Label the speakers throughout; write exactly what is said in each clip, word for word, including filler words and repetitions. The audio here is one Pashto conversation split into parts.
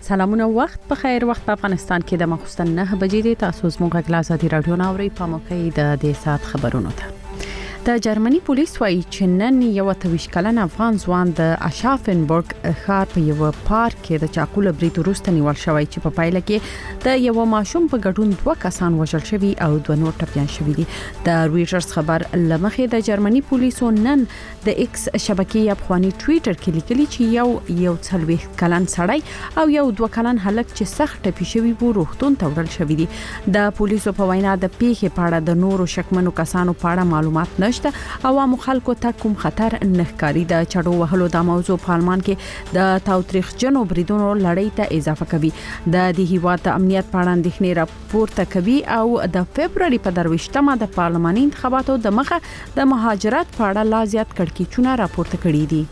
Speaker 1: سلامونه وخت په خیر وخت په افغانستان کې د مخستن نه بجې د تاسو زموږ غلاس دی رادیو ناوړي په موقع د دې سات خبرونو ته د جرمني پولیس وايي چې نن یو تویش کلن افغان ځوان د اشافنبورګ ښار په یو پارک کې د چاقول برید وروسته نیول شوی چې په پایله کې د یو ماشوم په ګډون دوه کسان وژل شوي او دوه نور ټپيان شوي دي. د رويټرز خبر لمخې د جرمني پولیسو نن د ایکس شبکې افغاني ټوئیټر کې لیکلي چې یو یو څلويخ کلن سړی او یو دوه کلن هلک چې سخت ټپي شوی وو روغتون ته وړل شوی دي. د پولیسو په وینا د پیښې په اړه د نورو شکمنو کسانو په اړه معلومات نشته. عوامو خلکو ته کوم خطر نه ښکاري. د چړو وهلو د موضوع په آلمان کې د تاوتریخ جنو بریدونو لړۍ ته اضافه کوي. د دې هیواد د امنیت په اړه اندېښنې راپورته کوي او د فبرवरी په درويشتمه د پارلماني انتخاباتو د مخه د مهاجرت په اړه لا زیات کړکېچونه راپورته کړي دي.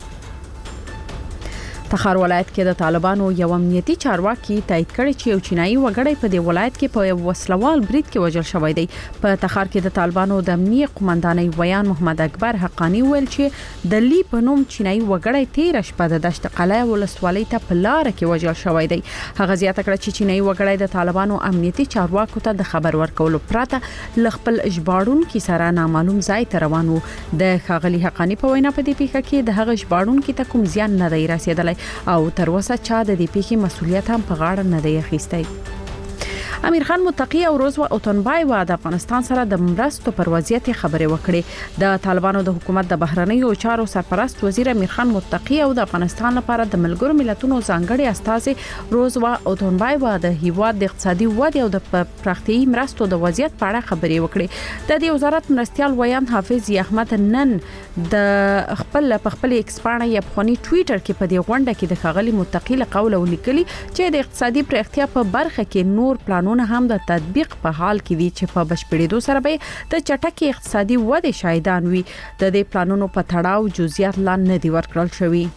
Speaker 1: تخار ولایت کې د طالبانو یو امنیتي چارواکي تایید کړی چې یو چینایي وګړی په دې ولایت کې په وسلوال برید کې وژل شوی دی. په تخار کې د طالبانو د امنیتي قومندانۍ ویان محمد اکبر حقانی ویل چې د لی په نوم چینایي وګړی تیر شپه د دشت قلعه ولسوالۍ ته په لار کې وژل شوی دی. هغه زیاته کړه چې چینایي وګړی د طالبانو امنیتي چارواکو ته د خبر ورکولو پرته ل خپل اجباړونکو سره نامعلوم ځای ته روان و. د ښاغلي حقانی په وینا په دې پیښه کې د هغه اجباړونکو ته کوم زیان نه دی رسیدلی او تر اوسه چا د دې پیښې مسولیت هم په غاړه نه دی اخیستی. امیر خان متقی او روزوا اوتنبای د افغانستان سره د مرستو پر وضعیت خبرې وکړې. د طالبانو د حکومت د بهرنیو چارو سرپرست وزیر امیر خان متقی او د افغانستان لپاره د ملګرو ملتونو ځانګړي استازي روزوا اوتنبای د هیواد د اقتصادي ودې او د پراختیايي مرستو د وضعیت په اړه خبرې وکړې. د دې وزارت مرستيال ویان حافظ احمد نن د خپل په خپل ایکسپانه افغاني ټوئیټر کې په دې غونډه کې د ښاغلي متقی له قوله ولیکلي چې د اقتصادي پراختیا په برخه کې نور پلانونه هم د تطبیق په حال کې دي چې په بشپړېدو سره به د چټکې اقتصادي ودې شاهدان وي. د دې پلانونو په تړاو جزئیات لا نه دي ورکړل شوي.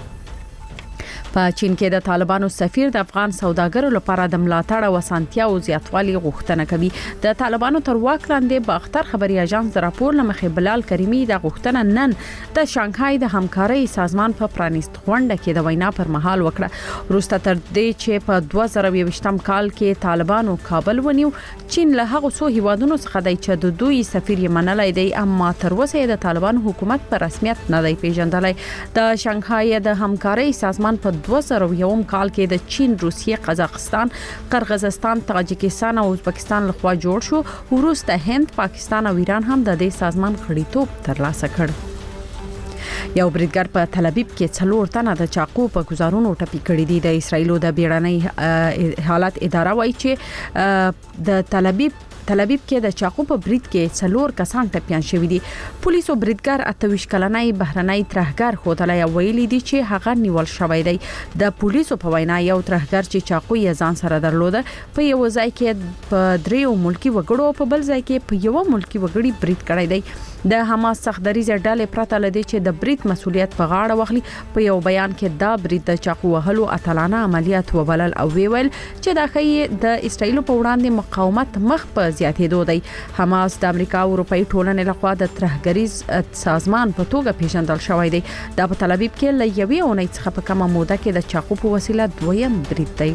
Speaker 1: په چین کې د طالبانو سفیر د افغان سوداګرو لپاره د ملاتړ او اسانتیا او زیاتوالي غوښتنه کوي. د طالبانو تر واک لاندې باختر خبري اژانس د راپور لمخې بلال کریمی د غوښتنه نن د شانګهای د همکارۍ سازمان په پرانیست غونډه کې د وینا پر مهال وکړه. وروسته تر دې چې په دوه زره یوویشتم کال کې طالبانو کابل ونیو، چین له هغه څو هیوادونو څخه دی چې د دوی سفیر یې منلای دی، اما تر اوسه د طالبانو حکومت په رسمیت نه دی پیژندلای. د شانګهای د همکارۍ سازمان په دوه زره یوم کال کې د چین، روسیې، قزاقستان، قرغیزستان، تاجکستان او ازبکستان لخوا جوړ شو. وروسته هند، پاکستان او ایران هم د دې سازمان غړیتوب ترلاسه کړ. یو بریدګر په تل ابیب کې څلور تنه د چاقو په گزارونو ټپي کړي دي. د اسرایلو د بیړنۍ حالت اداره وایي چې د تل ابیب تل ابیب کې د چاقو په برید کې څلور کسان ټپيان شوي دي. پولیسو بریدګر اتویش کلنۍ بهرنۍ ترهګر خوتلای ویلي دي چې هغه نیول شوی دی. د پولیسو په وینا یو ترهګر چې چاقو یې ځان سره درلوده په یو ځای کې په دریو ملکی وګړو په بل ځای کې په یو ملکی وګړي برید کړی دی. د حماس سختدریزه ډلې پرته لدی چې د برید مسولیت په غاړه واخلي. په یو بیان کې دا برید د چاقو وهلو اتلانه عملیات وبلل او ویل چې دا خې د اسرایل په وړاندې مقاومت مخ په زیاتېدو دی. حماس د امریکا او اروپאי ټولنې لخوا د ترهګریز سازمان په توګه پیژندل شوی دی. دا په تل ابیب کې ل یوې اونۍ څخه په کومه موده کې د چاقو په وسیله دویم برید دی.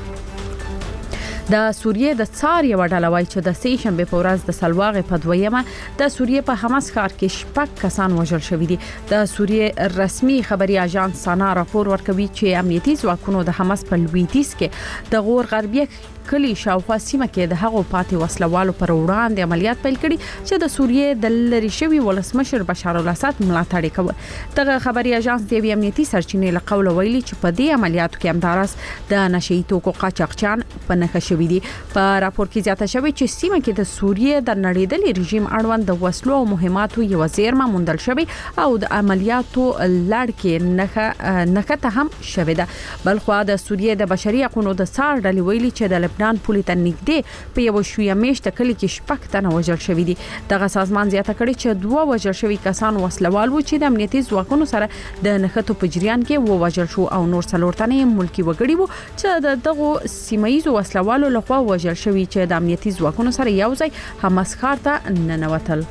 Speaker 1: د سوریې د څار یو ډله وایي چې د سې شنبه په ورځ د سلواغې په دویمه د سوریې په حماس ښار کې شپږ کسان وژل شوي دي. د سوریې رسمي خبري اژانس سانا راپور ورکوي چې امنیتي ځواکونو د حماس په لویدیځ کې د غور غربیه کلی شاوخوا سیمه کې د هغو پاتې وسلوالو پر وړاندې عملیات پیل کړي چې د سوریې د لری شوی ولسمشر بشار الاسد ملاتړ کوي. دغه خبري اژانس د امنیتي سرچینې له قوله ویلي چې په دې عملیاتو کې همدارس د نشئی توکو قاچاقچیان په نښه شوي دي. په راپور کې زیاته شوی چې سیمه کې د سوریې د نړیدلي رژیم اړوند د وسلو او مهماتو یو زیرمه موندل شوی او د عملیاتو لړ کې نښه نښته هم شوې ده. بلخو د سوریې د بشري حقوقو د سار ډلې ویلي چې د لبنان پولیس ته نږدې په یو شویه میشته کلی کې شپږ تنه وژل شوي دي. دغه سازمان زیاته کړي چې دوه وژل شوي کسان وسلوال وو چې د امنیتي ځواکونو سره د نښتو په جریان کې و وژل شو او نور څلور تنه ملکی وګړي وو چې دغه سیمایي وسلوالو لخوا وژل شوي چې د امنیتي ځواکونو سره یو ځای حماس ښار ته ننوتل.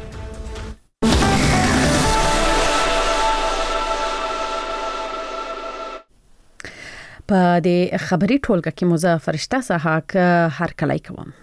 Speaker 1: په دې خبري ټولګه کې مزه فرشته سحاک هر کله کوم.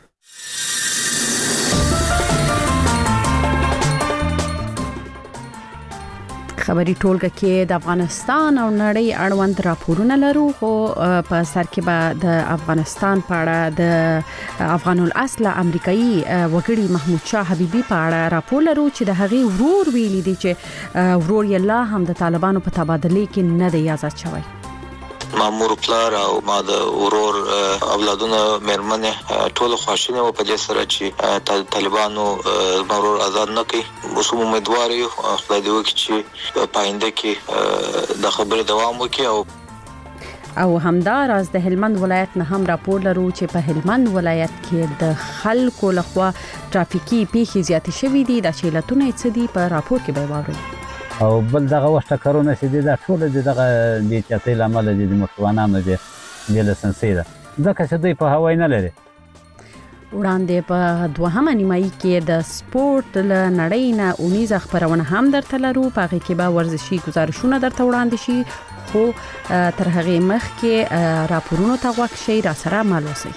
Speaker 1: خبري ټولګه کې د افغانستان او نړۍ اړوند راپورونه لرو خو په سر کې به د افغانستان په اړه د افغان الاصل امریکایي وګړي محمود شاه حبیبي په اړه راپور لرو چې د هغې ورور ویلي دی چې ورور یې لا هم د طالبانو په تبادله کې نه دی آزاد شوی.
Speaker 2: مامور پلار او ما د ورور اولادونه مېرمنې ټول خواشینه و په دې سره چې طالبانو مامور آزاد نه کړي. اوس هم امیدوار یو خدای دې وکړي چې په آینده کې د خبرې دوام وکړي. او
Speaker 1: او همداراز د هلمند ولایت نه هم راپور لرو چې په هلمند ولایت کې د خلکو لخوا ترافیکي پیښې زیاتې شوې دي. د چیلتونه څه دي په راپور کې به واورئ.
Speaker 3: او بل دغه وخت کارونه چې د ټول دغه د چتې لامل د موټروانانو د لایسنس ده ځکه چې دوی په هوای نه لري.
Speaker 1: وړاندې په دوهمه نیمایي کې د سپورت له نړۍ نه اونیزه خبرونه هم درته لرو. په هغه کې به ورزشي گزارشونه درته وړاندې شي خو تر هغه مخکې راپورونو ته غوږ شئ. را سره مل اوسئ.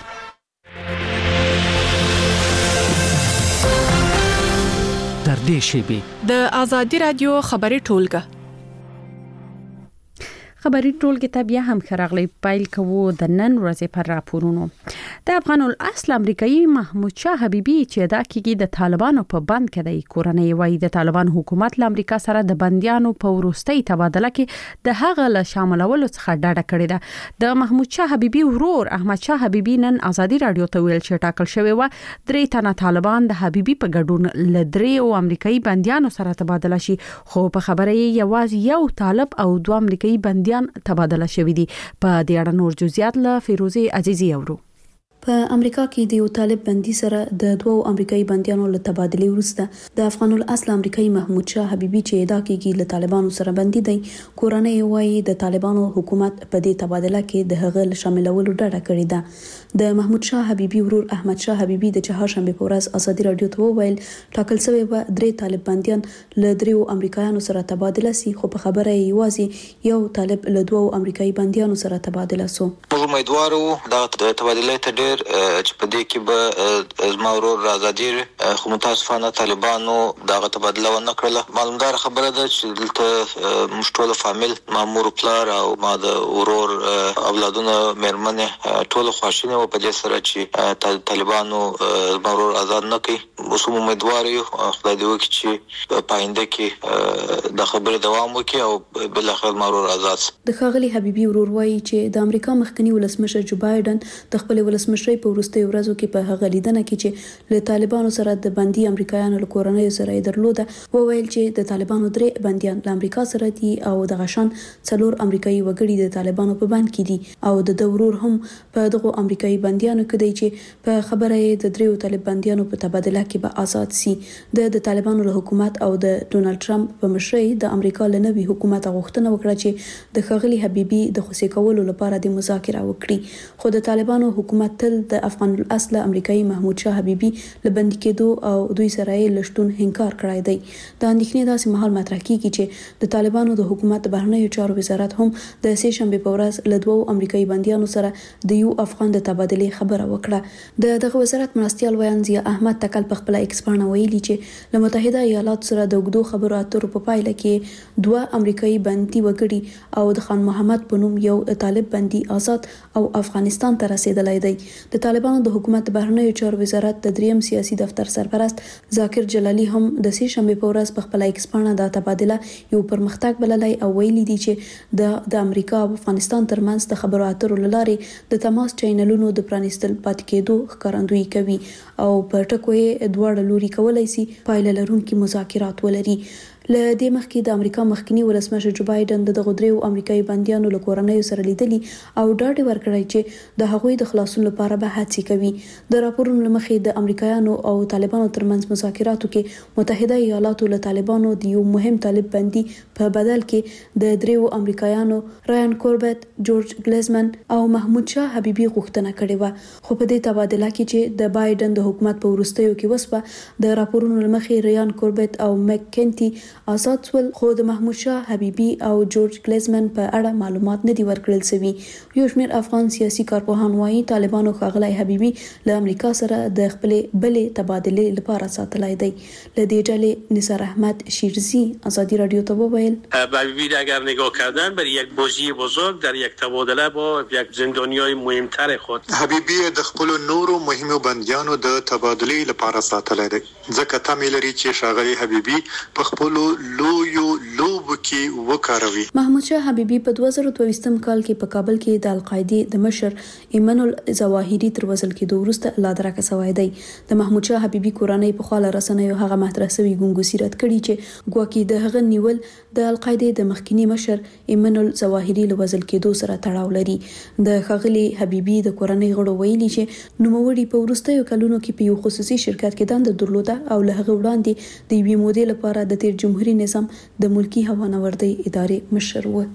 Speaker 4: در دې شیبه د ازادي رادیو خبري ټولګه
Speaker 1: خبري ټولګه ته بیا هم خراغلی پایل کوو د نن ورځې پر راپورونو. د افغان الاصل امریکایي محمود شاه حبیبي چې دا کېږي د طالبانو په بند کې دی. کورنۍ وايي د طالبان حکومت له امریکا سره د بنديانو په وروستۍ تبادله کې د هغه له شاملولو څخه ډډه کړې ده. د محمود شاه حبیبي ورور احمد شاه حبیبي نن ازادي رادیو ته ویل چې ټاکل شوی و درې تنه طالبان د حبیبي په ګډون ل درې او امریکایي بنديانو سره تبادله شي. خو په خبره یې یوازې یو طالب او دوه امریکایي بنديان تبادله شوی دي. په دې اړه نور جزئیات له فیروزه عزیزی اورو.
Speaker 5: په امریکا کې د یو طالب بندي سره د دوو امریکایي بنديانو له تبادله وروسته د افغان الاصل امریکایي محمود شاه حبیبي چې دا کېږي له طالبانو سره بندي دی. کورنۍ وايي د طالبانو حکومت په دې تبادله کې د هغه له شاملولو ډډه کړې ده. د محمود شاه حبیبي ورور احمد شاه حبیبي د چهارشنبه په ورځ ازادي رادیو ته وویل ټاکل شوی و درې طالب بنديان له دریو امریکایانو سره تبادله سي. خو په خبره یې یوازې یو طالب له دوو امریکایي بنديانو سره تبادله سو.
Speaker 2: موږ امیدوار وو دا د تبادله ته ډېر چې په دې کې به زما ورور آزادي خو متاسفانه طالبانو دغه تبادله ونه کړله. معلومدار خبره ده چې دلته موږ ټول فامیل مامور پلار او ما د ورور اولادونه مېرمنې ټول خواشینه و په دې سره چې طالبانو زما ورور آزاد نه کړي. اوس هم امیدوار یو خدای دې وکړي چې په آینده کې د خبرې دوام وکړي او بل اخر زما ورور آزاد.
Speaker 5: د ښاغلي حبیبي ورور وايي چې د امریکا مخکنی ولسمشر جو بایدن د خپل ولسمشرۍ په وروستیو ورځو کې په هغه لیدنه کې چې له طالبانو سره د بندي امریکایانو له کورنۍ سره درلوده وویل چې د طالبانو درې بنديان له امریکا سره دي او د غشن څلور امریکایي وګړي د طالبانو په بند کې دي او د دورور هم په دغه امریکایي بنديانو کې دی چې په خبره یې د دریو طالب بنديانو په تبادله کې به آزاد سي. د د طالبانو له حکومت او د ډونالد ټرمپ په مشرۍ د امریکا له نوي حکومت غوښتنه وکړه چې د ښاغلي حبیبي د خوشی کولو لپاره د مذاکره وکړي. خو د طالبانو حکومت تل د افغان الاصل امریکایي محمود شاه حبیبي لبندي کېدو او دوی سره یې لشتون انکار کړی دی. د اندېښنې داسې مهال مطرح کیږي چې د طالبانو د حکومت بهرنیو چارو وزارت هم د سه شنبه په ورځ له دوو امریکایي بنديانو سره د یو افغان د تبادله خبره وکړه. د دغه وزارت مرستيال ویان ضیا احمد تکل په خپل ایکس باندې ویلي چې له متحده ایالاتو سره د وګړو خبرو اترو په پایله کې دوه امریکایي بندي وګړي او د خان محمد په نوم یو طالب بندي آزاد او افغانستان ته رسیدلی دی. د طالبانو د حکومت بهرنیو چارو وزارت د دریم سیاسي دفتر سرپرست ذاکر جلالی هم د سه شنبه په ورځ په خپل ایکس باندې د تبادله یو پرمختګ بللی او ویلي دی چې د د امریکا او افغانستان ترمنځ د خبرو اترو لارې د تماس چینلونو د پرانیستل پاتې کېدو ښکارندویي کوي او په ټکو یې دواړه لوري کولای شي پایله لرونکي مذاکرات ولري. له دې مخکې د امریکا مخکنی ولسمشر جو بایدن د دغه دریو امریکایي بنديانو له کورنۍ سره لیدلي او ډاډ ورکړی چې د هغوی د خلاصون لپاره به هڅې کوي. د راپورونو مخې د امریکایانو او طالبانو ترمنځ مذاکراتو کې متحده ایالاتو له طالبانو د یو مهم طالب بندي په بدل کې د دریو امریکایانو رایان کوربت، جورج گلیزمن او محمود شاه حبیبي غوښتنه کړې و. خو په دې تبادله کې چې د بایدن د حکومت په وروستیو کې وسوه د راپورونو مخې رایان کوربت او مک کینټي آزاد شول، خو د محمود شاه حبیبي او جورج ګلیزمن په اړه معلومات نه دي ورکړل شوي. یو شمېر افغان سیاسي کارپوهان وایي طالبانو ښاغلی حبیبي له امریکا سره د خپلې بلې تبادلې لپاره ساتلی دی. له دې ډلې نثار احمد شیرزی آزادی رادیو ته وویل
Speaker 6: حبیبی اگر نگاه کردن بر یک بازی بزرگ در یک تبادله با یک زندانیای مهمتر خود
Speaker 7: حبیبی د خپل نورو مهمو بندیانو د تبادلې لپاره ساتلی دی، ځکه تمه لري چې ښاغلی حبیبي په خپل لویو لوبو کې وکاروي.
Speaker 5: محمود شاه حبیبي په دوه زره دوه ویشتم کال کې په کابل کې د القاعده د مشر ایمن الظواهري تر وژل کېدو وروسته لادرکه شوی دی. د محمود شاه حبیبي کورنۍ په خاله رسنیو هغه مطرح شوی ګونګوسی رد کړي چې ګواکې د هغه نیول د القاعده د مخکنی مشر ایمن الظواهري له وژل کېدو سره تړاو لري. د ښاغلي حبیبي د کورنۍ غړو ویلي چې نوموړي په وروستیو کلونو کې په یو خصوصي شرکت کې دنده درلوده او له هغه وړاندې د یوې مودې لپاره د تیر جمهوریت نظام د ملکی هوانوردی ادارې مشر و.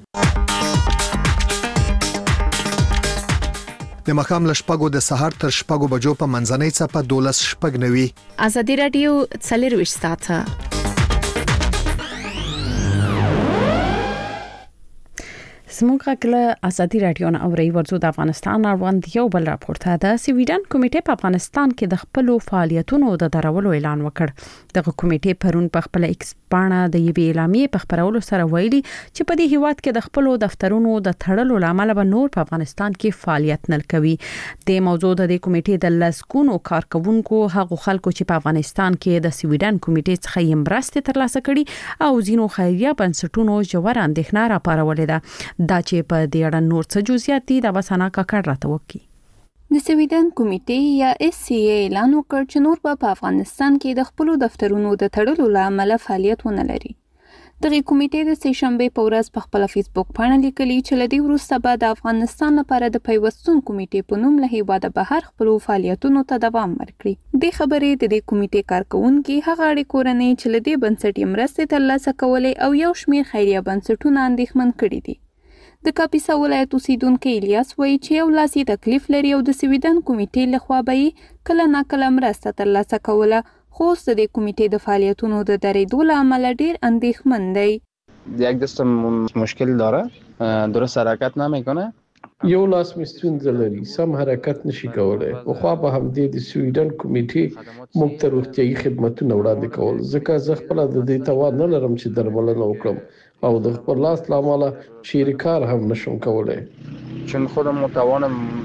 Speaker 8: د مخام لشپګو د سهار تر شپګو بجو په منځنۍ څپه دولس شپګ نوي.
Speaker 4: آزادی رادیو څلرويشت ساعته
Speaker 1: زموږ کله آزادی رادیو نه اوري ورزو د افغانستان اړوند یو بل راپورته ده. سویډن کمیټه په افغانستان کې د خپل فعالیتونو د درولو اعلان وکړ. دغه کمیټه پرون په خپل ایکس پاڼه د یوې اعلامیې په خبرولو سره ویلي چې په دې هیواد کې د خپل دفترونو د تړلو لامل به نور په افغانستان کې فعالیت نه کوي. د موضوع د کمیټې د لسکونو کارکونکو هغه خلکو چې په افغانستان کې د سویډن کمیټې څخه یې مرستې ترلاسه کړي او ځینو خیریه بنسټونو جوړ اندېښنه راپارولې ده. دا چې په دې اړه نور څه جزئیات دي دا وسانه کاکړ راته وکړي.
Speaker 9: د سویډن کمیټې یا اس سی ای اعلان وکړ چې نور په افغانستان کې د خپل دفترونو د تړلو لامل فعالیت ونه لري. دغه کمیټې د سه شنبه په ورځ په خپل فیسبوک باندې لیکلي چې لدی وروسته به د افغانستان لپاره د پیوستون کمیټې په نوم له هیواده بهر خپل فعالیتونو ته دوام ورکړي. د خبرې د دې کمیټې کارکونکو هغه اړ کورنۍ چې لدی بنسټي مرستې ترلاسه کولې او یو شمېر خیریه بنسټونه اندېښمن کړي دي. د کاپیسا ولایت اوسیدونکو الیاس وایي چې یو لاسي تکلیف لري او د سویډن کمیټې لخوا به کله نا کله مرسته ترلاسه کوله، خو د دې کمیټې د فعالیتونو د درېدو لامل ډیر اندېښمن دی.
Speaker 10: یک دستم مشکل داره، درست حرکت نمیکنه،
Speaker 11: یو لاس مې ستونزه لري، سم حرکت نشي کولای. خو په همدې د سویډن کمیټې موږ ته روغتیايي خدماتونه وړاندې کول، ځکه زه خپل د دې توان نه لرم چې درملنه وکړم او د خپل لاس لامل چیرې کار هم نشم کولای،
Speaker 10: چون خودم توان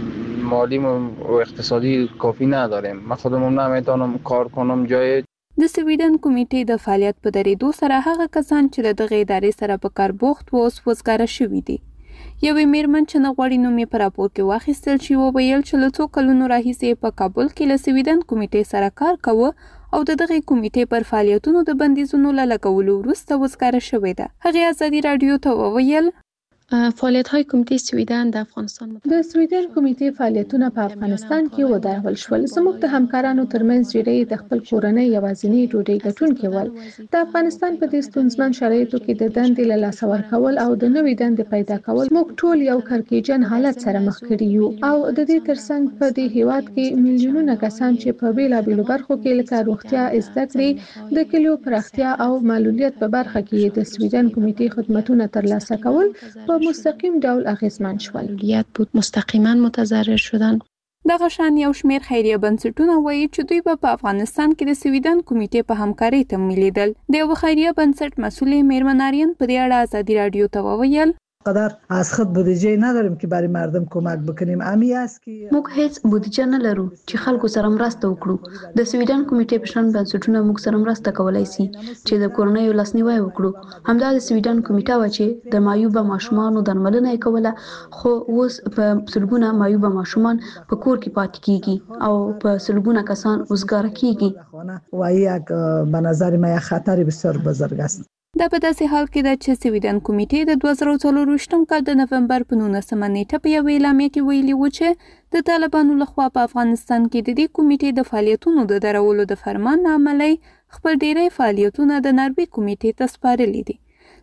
Speaker 10: مالی و اقتصادی کافی نداریم. من خودم نمیتونم کار کنم جای.
Speaker 9: د سویډن کمیټې د فعالیت په درېدو سره هغه کسان چې دغه ادارې سره په کار بوخت و اوس وزګار شوي دي. یوې میرمن چې نه غواړي نوم یې په راپور کې واخیستل شي وویل چې له څو کلونو راهیسې په کابل کې له سویډن کمیټې سره کار کوه او د دغه کمیټې پر فعالیتونو د بندیزونو له لګولو وروسته وزګاره شوې ده. هغه آزادی رادیو ته وویل
Speaker 12: فعالیت‌های کمیته سویډن د افغانستان
Speaker 13: د سویډن کمیټې فعالیتونه په افغانستان کې ودرول شول. زموږ د همکارانو ترمنځ ډېری د خپل کورنۍ یوازینی ډوډۍ ګټونکي ول. د افغانستان په دې ستونزمن شرایطو کې د دندې له لاسه ورکول او د نوې دندې پیدا کول موږ ټول یو کړکېچن حالت سره مخ کړي یو او د دې ترڅنګ په دې هیواد کې میلیونونه کسان چې په بیلابېلو برخو کې لکه روغتیا، زده کړې، د کلیو پراختیا او معلولیت په برخه کې د سویډن کمیټې خدماتونه ترلاسه کول په مستقیم ډول اغیزمن شول.
Speaker 12: بود مستقیما متضرر شدن.
Speaker 9: دغه شان یو شمېر خیریه بنسټونه وایي چې دوی به په افغانستان کې د سویډن کمیټې په همکارۍ تمویلیدل. د یو خیریه بنسټ مسئول میرمن آریان په دې اړه آزادی رادیو ته وویل
Speaker 14: قدر از خود بودجه نداریم که برای مردم کمک بکنیم. امی است که
Speaker 5: موږ هیڅ بودجه نه لرو چې خلکو سره مرسته وکړو. د سویډن کمیټې په شان بنسټونه موږ سره مرسته کولای شي چې د کورنیو لاسنیوی وکړو. همدا د سویډن کمیټه و چې د مایوبه ماشومانو درملنه یې کوله، خو اوس په سلګونه مایوبه ماشومان په کور کې پاتې کیږي او په سلګونه کسان وزګار کیږي.
Speaker 14: و یک به نظر ما یک خطر بسیار بزرگ است.
Speaker 9: دا په داسې حال کې ده چې سویډن کمیټې د دوه زره څلرویشتم کال د نومبر په نولسمه نیټه په یوې اعلامیه کې ویلي و چې د طالبانو لخوا په افغانستان کې د دې کمیټې د فعالیتونو د درولو د فرمان له امله خپل ډیری فعالیتونه د نروې کمیټې ته سپارلي دي.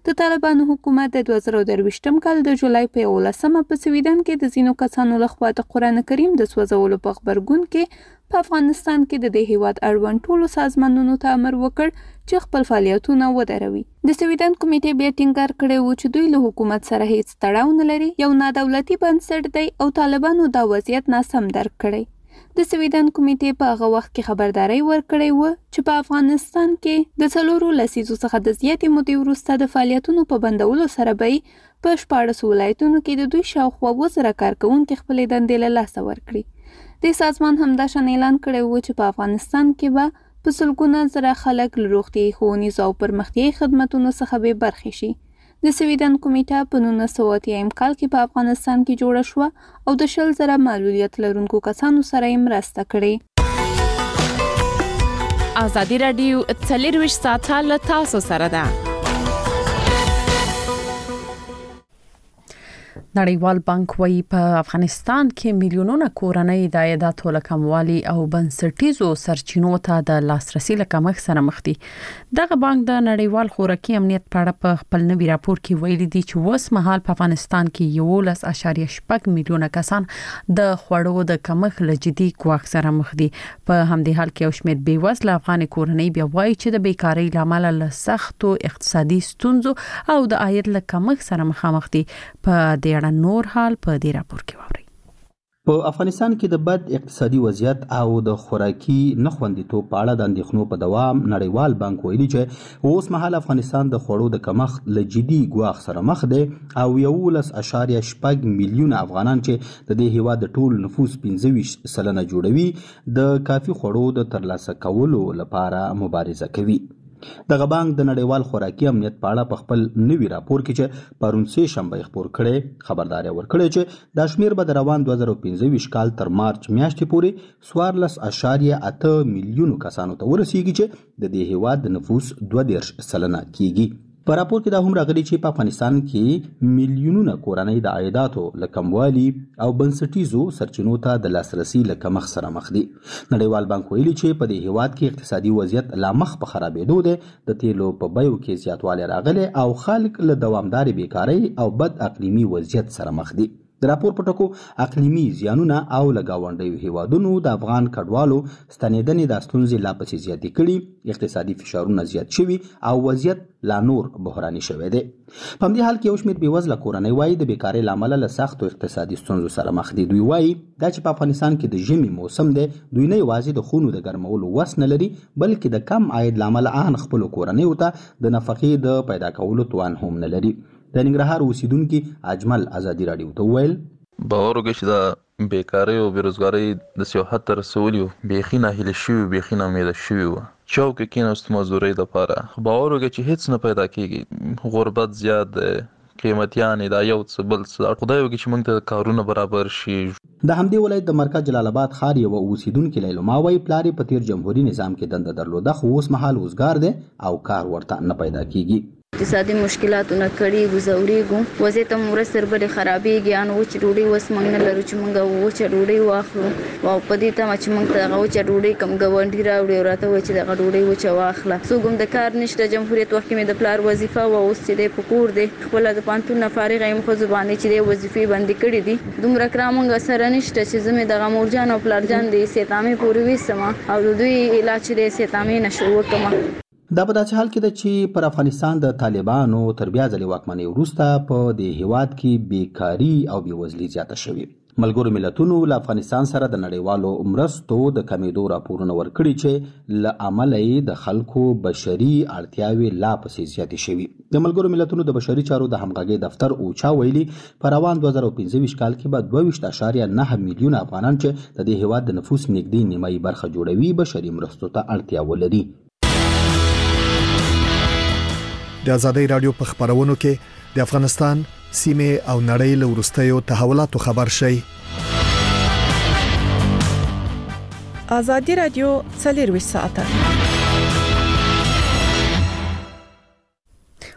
Speaker 9: د طالبانو حکومت د دوه زره درویشتم کال د جولای په یولسمه په سویډن کې د ځینو کسانو لخوا د قرآن کریم د سوځولو په خبرګون کې په افغانستان کې د دې هیواد اړوند ټولو سازمانونو ته امر وکړ چې خپل فعالیتونه ودروي. د سویډن کمیټې بیا ټینګار کړی و چې دوی له حکومت سره هیڅ تړاو نه لري، یو نادولتي بنسټ دی او طالبانو دا وضعیت ناسم درک کړی. د سویډن کمیټې په هغه وخت کې خبرداري ورکړې و چې په افغانستان کې د څلورو لسیزو څخه د زیاتې مودې وروسته د فعالیتونو په بندولو سره به په شپاړسو ولایتونو کې د دوی شاوخوا اووه زره کارکوونکي خپلې دندې له لاسه ورکړي. د سازمان همداشان اعلان کړی و چې په افغانستان کې به په سلګونه زره خلک له روغتیایي ښوونیزو او پرمختیایي خدمتونو څخه بې برخې شي. د سویډن کمیټه په نولس سوه اتیایم کال کې په افغانستان کې جوړه شوه او د شل زره معلولیت لرونکو کسانو سره یې مرسته کړې.
Speaker 4: ازادي راډیو څلرویشت ساعته له تاسو سره ده.
Speaker 1: نړیوال بانک وايي په افغانستان کې میلیونونه کورنۍ د عایداتو له کموالي او بنسټیزو سرچینو ته د لاسرسي له کمښت سره مخ دي. دغه بانک د نړیوال خوراکي امنیت په اړه په خپل نوي راپور کې ویلي دي چې اوس مهال په افغانستان کې یولس اعشاریه شپږ میلیونه کسان د خوړو د کمښت له جدي ګواښ سره مخ دي. په همدې حال کې یو شمېر بېوزله افغان کورنۍ بیا وایي چې د بیکارۍ له امله له سختو اقتصادي ستونزو او د عاید له کمښت سره مخامخ دي. په دې نور حال په دې راپور کې ووري.
Speaker 15: په افغانستان کې د بد اقتصادي وضعیت او د خوراکي نخوندیتوب په اړه د اندېښنو په دوام نړیوال بانک ویلي چې اوس مهال افغانستان د خوړو د کمښت له جدي ګواښ سره مخ دی او یولس اعشاریه شپږ میلیونه افغانان چې د دې هیواد د ټول نفوس پنځه ویشت سلنه جوړوي د کافي خوړو د ترلاسه کولو لپاره مبارزه کوي. دغه بانک د نړیوال خوراکي امنیت په اړه په خپل نوي راپور کې چې پرون سه شنبه خبر کړي خبرداري ورکړي چې دا شمیر به د روان دوه زره پنځه ویشت کال تر مارچ میاشتې پورې څوارلس اعشاریه اته میلیونو کسانو ته ورسیږي چې د دې هیواد د نفوس دوه دېرش سلنه کیږي. په راپور کې دا هم راغلي چې په افغانستان کې میلیونونه کورنۍ د عایداتو له کموالي او بنسټیزو سرچینو ته د لاسرسي له کمښت سره مخ دي. نړیوال بانک ویلي چې په دې هیواد کې اقتصادي وضعیت لا مخ په خرابېدو دی، د تیلو په بیو کې زیاتوالی راغلی او خلک له دوامدارې بیکارۍ او بد اقلیمي وضعیت سره مخ دي. د راپور په ټکو اقلیمي زیانونه او له ګاونډیو هیوادونو د افغان کډوالو ستنېدنې دا ستونزې لا پسې زیاتې کړي، اقتصادي فشارونه زیات شوي او وضعیت لا نور بحراني شوی دی. په همدې حال کې یو شمېر بېوزله کورنۍ وایي د بیکارۍ له امله له سختو اقتصادي ستونزو سره مخ دي. دوی وایي دا چې په افغانستان کې د ژمي موسم دی، دوی نه یوازې د خونو د ګرمولو وس نه لري بلکې د کم عاید له امله ان خپلو کورنیو ته د نفقې د پیدا کولو توان هم نه لري. د ننګرهار اوسیدونکي اجمل ازادي راډیو ته وویل
Speaker 16: باور وکړئ چې دا بیکارۍ او بېروزګارۍ داسې یو حد ته رسولي وو، بیخي ناهیلي شوي وو، بیخي ناامیده شوي وو. چوک کې کېناستو مزدورۍ دپاره باور وکړئ چې هېڅ نه پیدا کېږي، غربت زیات دی، قیمتیانې دا یو څه بل څه. خدای وکړي چې موږ ته کارونه برابر شي.
Speaker 15: د همدې ولایت د مرکز جلال آباد ښار یوه اوسیدونکې لیلما وایي پلار یې په تیر جمهوري نظام کې دنده درلوده خو اوس مهال وزګار دی او کار ورته نه پیدا کېږي.
Speaker 17: اقتصادي مشکلاتونه کړي ګزورېږو، وضعیت هم ورځ تر بلې خرابېږي. ان وچه ډوډۍ اوس موږ نه لرو چې موږ وچه ډوډۍ واخلو او په دې تمه چې موږ ته دغه وچه ډوډۍ کوم ګاونډي راوړي او راته وایي چې دغه ډوډۍ وچه واخله. څوک هم د کار نشته. جمهوریت وخت کې مې د پلار وظیفه وه، اوس چې دی په کور دی، خپله د پوهنتون نه فارغه یم، ښځو باندې چې دی وظیفې بندې کړي دي. دومره کرا موږ سره نشته چې زه مې دغه مورجان او پلارجان د استعمامې پورې ویستم او د دوی علاج چې د استعمامې نه شروع وکړم.
Speaker 15: دا په داسې حال کې ده چې پر افغانستان د طالبانو تر بیا ځلې واکمنۍ وروسته په دې هیواد کې بیکاري او بېوزلي زیاته شوې. ملګرو ملتونو له افغانستان سره د نړیوالو مرستو د کمیدو راپورونه ورکړي چې له امله یې د خلکو بشري اړتیاوې لا پسې زیاتې شوي. د ملګرو ملتونو د بشري چارو د همغږۍ دفتر اوچا ویلي په روان دوه زره پنځه ویشت کال کې به دوه ویشت اعشاریه نهه میلیونه افغانان چې د دې هیواد د نفوس نږدې نیمایي برخه جوړوي بشري مرستو ته اړتیا ولري.
Speaker 8: د ازادي رادیو په خبرونو کې د افغانستان سیمه او نړۍ له وروستیو تحولاتو خبر شي.
Speaker 4: ازادي رادیو څلرویشت ساعته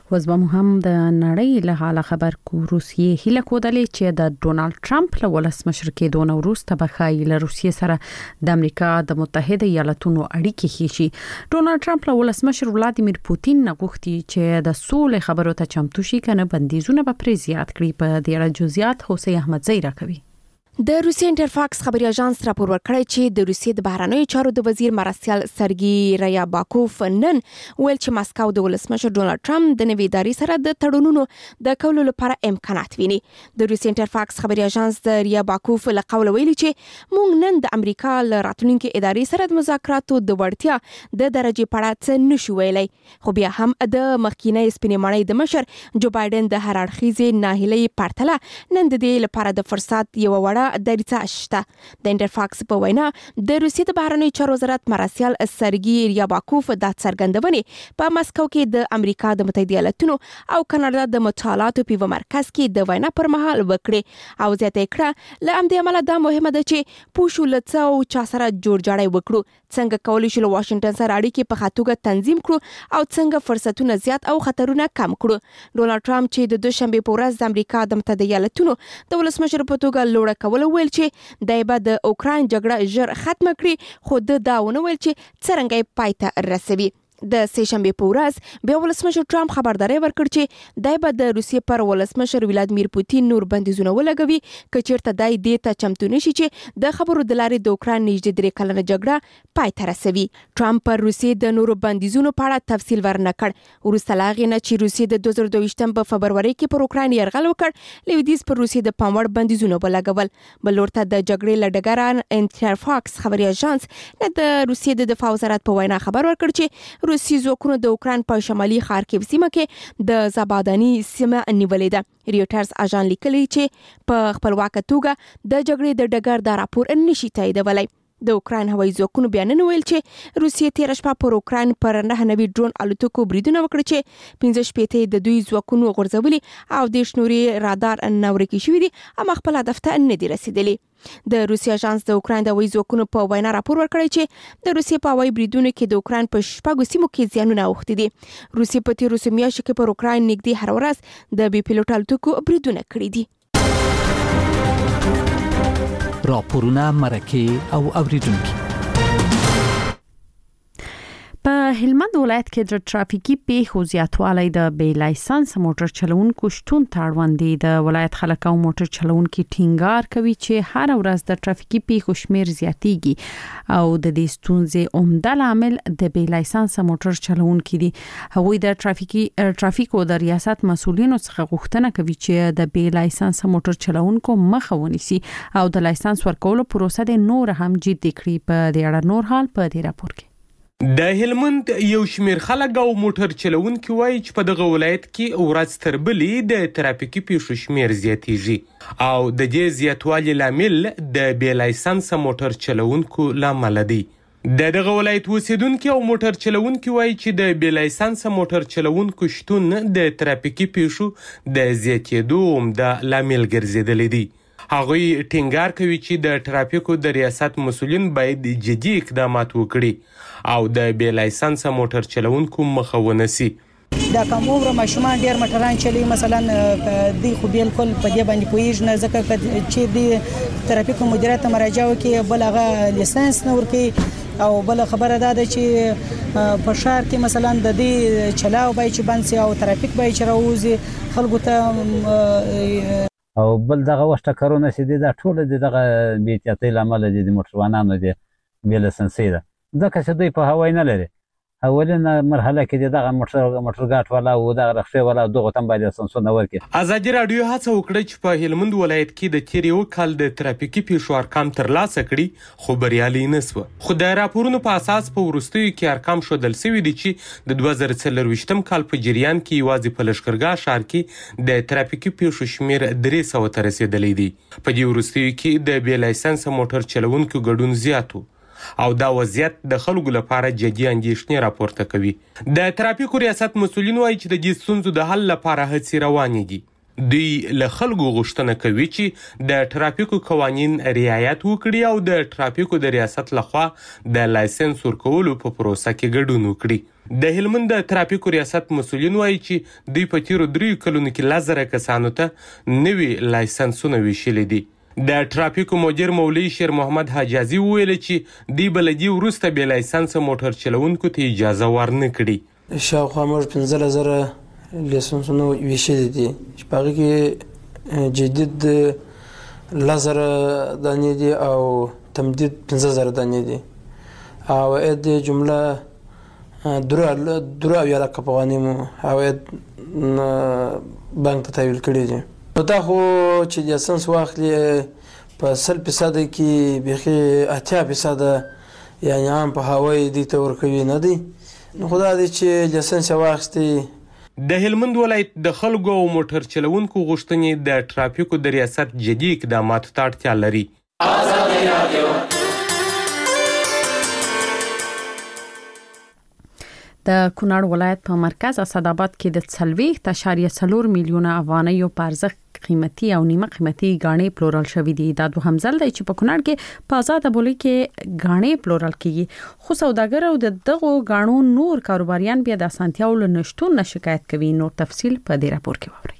Speaker 1: وزبه هم د نړۍ له حاله خبر کو روسیې هله کودلې چې د ډونالد ټرمپ له ولسمشر کېدو نه وروسته به خای له روسیې سره د امریکا د متحده ایالاتونو اړیکې خېشي. ډونالد ټرمپ له ولسمشر ولادیمیر پوتین نه غوښتي چې د سولې خبرو ته چمتو شي کنه بندیزونه به پرې زیات کړي. په دې اړه جزئیات حسین احمدزی راکوي.
Speaker 18: د روسیې انټرفاکس خبري اژانس راپور ورکړی چې د روسیې د بهرنیو چارو د وزیر مارسیال سرګي ریاباکوف نن ویل چې ماسکو د ولسمشر ډونالد ټرمپ د نوې ادارې سره د تړونونو د کولو لپاره امکانات ویني. د روسیې انټرفاکس خبري اژانس د ریاباکوف له قوله ویلي چې موږ نن د امریکا له راتلونکي ادارې سره د مذاکراتو د وړتیا د درجه پړه څه نشو ویلای، خو بیا هم د مخکینی سپینې د مشر جو بایدن د هر اړخیزې ناهیلۍ پرتله نن د دې لپاره د فرصت یو وړه دریڅه شته. د انټرفاکس په وینا د روسیې د بهرنیو چارو وزارت مارسیال سرګي ریاباکوف د څرګندونې په مسکو کې د امریکا د متحده ایالاتونو او کاناډا د مطالعاتو په مرکز کې د وینا پر مهال وکړي او زیاته کړه له امده عمله دا مهمه ده چې پوښو لڅ او چا سره جوړ جاړی وکړو، څنګه کولی شو له واشنگټن سره اړیکې په خاطوګه تنظیم کړو او څنګه فرصتونه زیات او خطرونه کم کړو. ډونالد ټرمپ چې د دوشنبه په ورځ د امریکا د متحده ایالاتونو د ولسمشر په توګه لوړه کول ویل چې دای به د اوکراین جګړه ژر ختم کړي، خو د داونه ویل چې څنګه پای ته رسوي. د سه شنبه په ورځ بیا ولسمشر ټرمپ خبرداري ورکړ چې دای به د روسیې پر ولسمشر ولادیمیر پوتین نور بندیزونه ولګوي که چیرته دای دې ته چمتو نشي چې د خبرو د لارې د اوکراین نږدې درې کلنه جګړه پای ته رسوي. ټرمپ پر روسیې د نورو بندیزونو په اړه تفصیل ورنکړ. وروسته لا غي نه چې روسیې د دوه زره دوه ویشت په فبروري کې پر اوکراین یرغل وکړ، لویدیز پر روسیې د پاموړ بندیزونه ولګول. بل ورته د جګړې لډګران انټرفاکس خبري اژانس نه د روسیې د دفاع وزارت په وینا خبر ورکړ چې روسي ځواکونو د اوکراین په شمالي خارکیف سیمه کې د زابادانی سیمه نیولې ده. ریوټرز اژانس لیکلي چې په خپلواکه توګه د جګړې د ډګر د راپور نشي تاییدولای. د اوکراین هوایي ځواکونو بیان ویل چې روسیې تیر شپه پر اوکراین پر نه نوي ډرون الوتکو بریدونه وکړي چې پنځه شپېته د دوی ځواکونو غورځولي او د شنوري رادار نورکی شوې دي اما خپل هدف ته نه دي رسیدلي. د روسي اژانس د اوکراین د هوایي ځواکونو په وینا راپور ورکړی چې د روسیې په هوایي بریدونو کې د اوکراین په شپږو سیمو کې زیانونه اوښتي دي. روسیې په تیر اوسه میاشت کې پر اوکراین نږدې هر ورځ د بي پیلوټ الوتکو بریدونه کړي دي.
Speaker 19: راپورونه مرکه او اوریدونکو.
Speaker 1: په هلمند ولایت کې د ټرافیکي پیښو زیاتوالی د بې لایسنس موټر چلوونکو شتون ته اړوند دي. د ولایت خلک او موټر چلوونکي ټینګار کوي چې هر ورځ د ټرافیکي پیښو شمیر زیاتېږي او د دې ستونزې عمده لامل د بې لایسنس موټر چلوونکي دي. هغوی د ټرافیکي ټرافیکو د ریاست مسؤلینو څخه غوښتنه کوي چې د بې لایسنس موټر چلوونکو مخه ونیسي او د لایسنس ورکولو پروسه د نور هم جدي کړي. په دې اړه نور حال په دې راپور کې.
Speaker 20: د هلمند یو شمیر خلک او موټر چلوونکي وایي چې په دغه ولایت کې ورځ تر بلې د ترافیکي پیښو شمیر زیاتېږي او د دې زیاتوالي لامل د بې لایسنس موټر چلوونکو لامل دی. د دغه ولایت اوسیدونکي او موټر چلوونکي وایي چې د بې لایسنس موټر چلوونکو شتون د ترافیکي پیښو د زیاتېدو عمده لامل ګرځېدلی دی. هغوی ټینګار کوي چې د ټرافیکو د ریاست مسؤلین باید جدي اقدامات وکړي او د بې لایسنس موټر چلوونکو مخه ونیسي.
Speaker 21: دا کوم عمر ماشومان ډیر موټران چلی مثلا دی خو بالکل په دې باندې پوهیږي نه ځکه چې د ترافیکو مدیریت مراجعه وکړي بل هغه لیسنس نه ورکړي او بل خبره ده چې په شهر کې مثلا د دې چلاو به چې بند سي او ترافیک به چې راوځي خلکو ته
Speaker 3: او بل دغه وخت کارونه چې دا ټول دغه بې احتیاطۍ لامل دي د موټروانانو دي بې لایسنسي ده ځکه چې دوی په هوای نه لري. اولنه مرحله کې دغه موټر موټرګاټ والا او دغه رخصه والا دغه تم باید لایسنسونه ورکړي.
Speaker 20: ازادي رادیو هڅه وکړه چې په هلمند ولایت کې د تیر یو کال د ترافیکي پیښو ارقام ترلاسه کړي خو بریالي نه سو. خو د راپورونو په اساس په وروستیو کې ارقام ښودل شوي دي چې د دوه زره څلرویشتم کال په جریان کې یوازې په لښکرګاه ښار کې د ترافیکي پیښو شمیر درې سوه ته رسیدلی دی. په دې وروستیو کې د بې لایسنس موټر چلوونکو ګډون زیات و او دا وضعیت د خلکو لپاره جدي اندېښنې راپورته کوي. د ترافیکو ریاست مسؤلین وایي چې د دې ستونزو د حل لپاره هڅې روانې دي. دوی له خلکو غوښتنه کوي چې د ترافیکو قوانین رعایت وکړي او د ترافیکو د ریاست لخوا د لایسنس ورکولو په پروسه کې ګډون وکړي. د هلمند د ترافیکو ریاست مسؤلین وایي چې دوی په تیرو دریو کلونو کې لزره کسانو ته نوي لایسنسونه ویشلي دي. د ترافیکو مدیر مولوي شیر محمد حجازي وویل چې دوی به له دې وروسته بې لایسنسه موټر چلوونکو ته اجازه ورنه کړي.
Speaker 2: شاوخوا موږ پنځلس زره لایسنسونه ویشلي دي چې په هغې کې جدید لس زره دانې دي او تمدید پنځه زره دانې دي. عواید جمله درې اویا لکه افغانۍ مو عواید بانک ته تحویل کړي دي. نو دا خو چې لایسنس واخلي په سل فیصده کې بیخي اتیا فیصده یعنې عام په هوایي دوی ته ورکوي نه دی. نو خو دا دی چې لایسنس یې واخیستی.
Speaker 20: د هلمند ولایت د خلکو او موټر چلوونکو غوښتنې د ترافیکو د ریاست جدي اقداماتو ته اړتیا لري.
Speaker 1: د کونړ ولایت په مرکز اسداباد کې د څلوېښت اعشاریه څلور میلیونه افغانیو په ارزښت قیمتي او نیمه قیمتي غاڼې پلورل شوې دي. دا دوهم ځل دی چې په کونړ کې په آزاده بولۍ کې غاڼې پلورل کیږي. خو سوداګر او د دغو غاڼو نور کاروباریان بیا د اسانتیاو له نشټون نه شکایت کوي. نور تفصیل په دې راپور کې واورئ.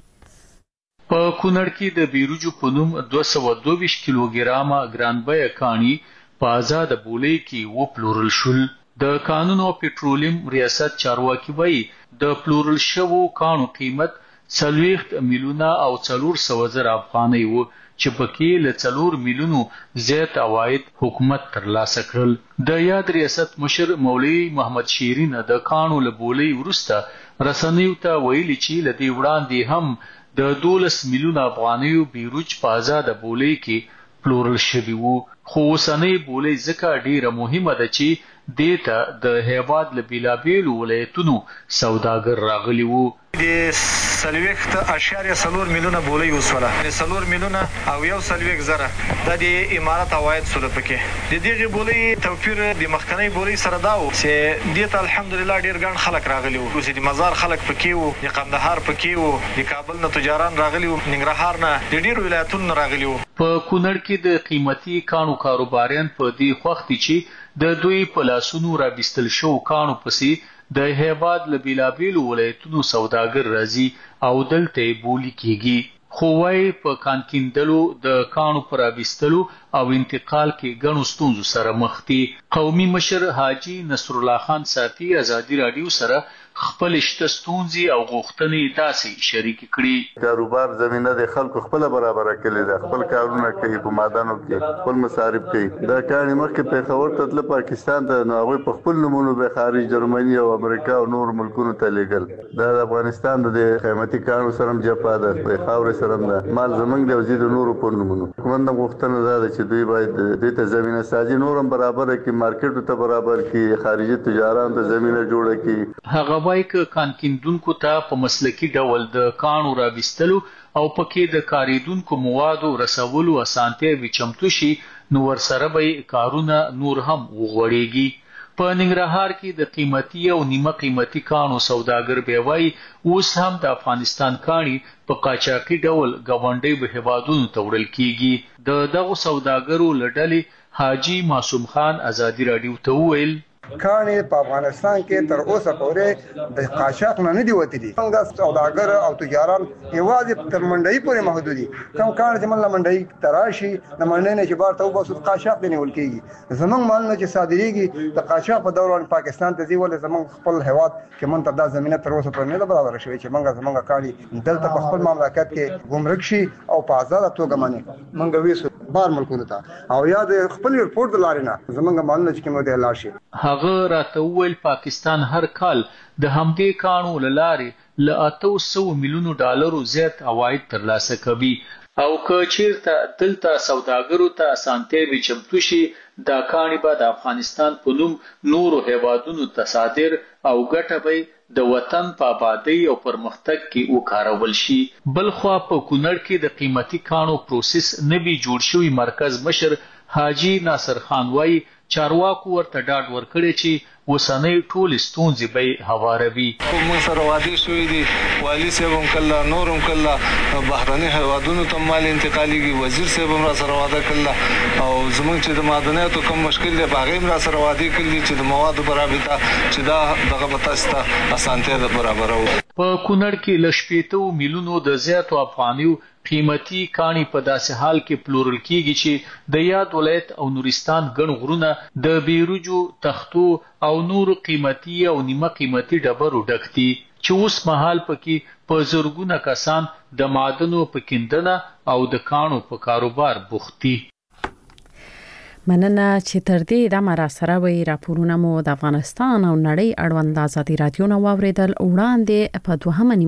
Speaker 22: په کونړ کې د بیروجو په نوم دوه سوه دوه ویشت کیلوګرامه ګرانبیه کاڼي په آزاده بولۍ کې وپلورل شول. د قانون او پټرولیم ریاست چارواکي وایي د پلورل شوو کاڼو قیمت څلوېښت میلیونه او څلور سوه زره افغانۍ و چې پکې له څلور میلیونو زیات عواید حکومت ترلاسه کړل. د یاد ریاست مشر مولوي محمد شیرین د کاڼو له بولۍ وروسته رسنیو ته ویلي چې له دې وړاندې هم د دولس میلیونه افغانیو بیروج په آزاده بولۍ کې پلورل شوي وو. خو اوسنۍ بولۍ ځکه ډیره مهمه ده چې دیتا د هیواد له بیلابیلو ولایتونو سوداګر راغلي وو.
Speaker 23: د څلوېښت اعشاریه څلور میلیونه بولۍ وسوله. د څلور میلیونه او یو څلوېښت زره دا د امارات عواید سوله پکې. د دغې بولۍ توپیر د مخکنۍ بولۍ سره دا و چې دې ته الحمدلله ډېر ګڼ خلک راغلي وو. اوس د مزار خلک پکې وو، د قندهار پکې وو، د کابل نه تجاران راغلي وو، ننګرهار نه د ډېرو ولایتونو نه راغلي وو.
Speaker 22: په کونړ کې د قیمتي کاڼو کاروباریان په دې خوښ دي چې د دوی په لاسونو رابیستل شوو کاڼو پسې د هیواد له بیلابیلو ولایتونو سوداګر راځي او دلته یې بولي کیږي. خو وایي په کان کیندلو د کاڼو په رابیستلو او انتقال کې ګڼو ستونزو سره مخ دي. قومي مشر حاجي نصرالله خان صافي ازادي راډیو سره خپل شته ستونزې او غوښتنې داسې شریک کړي.
Speaker 24: کاروبار زمینه د خلکو خپل برابر کړي ده، خپل کارونه کوي، په مادانو کې خپل مصارف کوي. دا کاڼي مخکې پیښور ته تل پاکستان ته نو هغوی په خپل نومونو به خارج جرمني او امریکا او نور ملکونو ته لیږل. دا د افغانستان د قیمتي کاڼو سره هم جفا ده، په خاورې سره هم ده، مال زموږ دی او زه د نورو په نومونو. حکومت غوښتنه دا ده چې دوی باید دې ته زمینه سازي نور هم برابر کړي، مارکیټو ته برابر کړي، خارجي تجارانو ته زمینه جوړه کړي.
Speaker 22: هغه وایي که کان کیندونکو ته په مسلکي ډول د کاڼو رابیستلو او پکې د کاریدونکو موادو رسولو اسانتیاوې چمتو شي نو ورسره به کارونه نور هم وغوړېږي. په ننګرهار کې د قیمتي او نیمه قیمتي کاڼو سوداګر بیا وایي اوس هم د افغانستان کاڼي په قاچاقي ډول ګاونډیو هیوادونو ته وړل کیږي. د دغو سوداګرو له ډلې حاجي معصوم خان ازادي راډیو ته وویل
Speaker 25: کاڼي په افغانستان کې تر اوسه پورې د قاچاق نه نه دي وتلي. څنګه سوداګر او تجاران یوازې تر منډۍ پورې محدود دي. کوم کاڼي چې من له منډۍ ته راشي د منډۍ نه چې بار ته وباسو قاچاق دی نیول کېږي. زموږ مالونه چې صادرېږي د قاچاق په دوران پاکستان ته ځي، ولې زموږ خپل هیواد کې من ته دا زمینه تر اوسه پورې نه ده برابره شوې چې موږ زموږ کاڼي دلته په خپل مملکت کې ګمرک شي او په آزاده توګه منې موږ ویسو بار ملکونو ته او یا د خپل ایرپورټ د لارې نه زموږ مالونه چې کوم دی لاړ شي.
Speaker 22: هغه راته وویل پاکستان هر کال د همدې کاڼو له لارې له اته سوه میلیونو ډالرو زیات عواید ترلاسه کوي او که چیرته دلته سوداګرو ته اسانتیاوې چمتو شي دا کاڼي به د افغانستان په نوم نورو هیوادونو ته صادر او ګټه به د وطن په آبادۍ او پرمختګ کې وکارول شي. بلخوا په کونړ کې د قیمتي کاڼو پروسس نوي جوړ شوی مرکز مشر حاجي ناصر خان وایي چارواکو ورته ډاډ ورکړی چې وسنۍ ټول ستونزې به هواروي.
Speaker 23: موږ سره وعده شوې دي والي صاحب هم کله نور هم کله بهرني هیوادونو ته مال انتقالېږي وزیر صاحب هم را سره وعده کړله او زموږ چې د معدنیاتو کم مشکل دی هغه هم را سره وعده کړلي چې د موادو په رابطه چې دا دغه به تاسو ته اسانتیا برابروي.
Speaker 22: په کونړ کې له شپېته میلیونو د زیاتو افغانیو قیمتي کاڼي په داسې حال کې پلورل کیږي چې د یاد ولایت او نورستان ګڼ غرونه د بیروجو تختو او نور قیمتي او نیمه قیمتي ډبرو ډک دي چې اوس مهال پکې په زرګونه کسان د معدنو په کیندنه او د کاڼو په کاروبار بوخت دي.
Speaker 1: مننه چې تر دې د مرا سره وی راپورونه مو د افغانستان او نړۍ اړوند ازادي رادیو نو واوریدل وړاندې په دوهمه